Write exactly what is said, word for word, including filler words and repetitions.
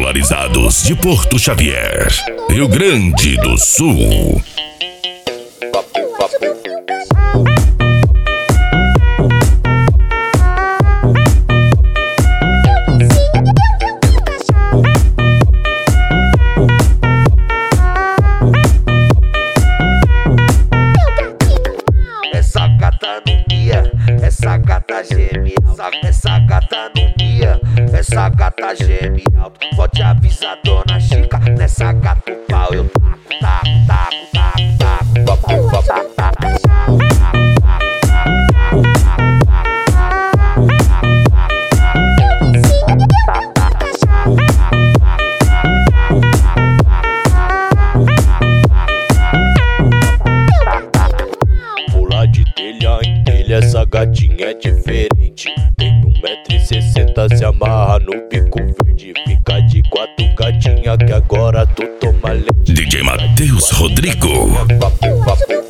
atualizados de Porto Xavier, Rio Grande do Sul. Essa gata não mia, essa gata geme, essa, essa gata não mia, essa gata geme alto. Pode avisar dona Chica, nessa gata o pau eu taco, taco, taco, taco, taco, taco, taco, taco. Essa gatinha é diferente. Tem um metro e sessenta, se amarra no bico verde. Fica de quatro gatinha que agora tu toma leite. D J Matheus Rodrigo.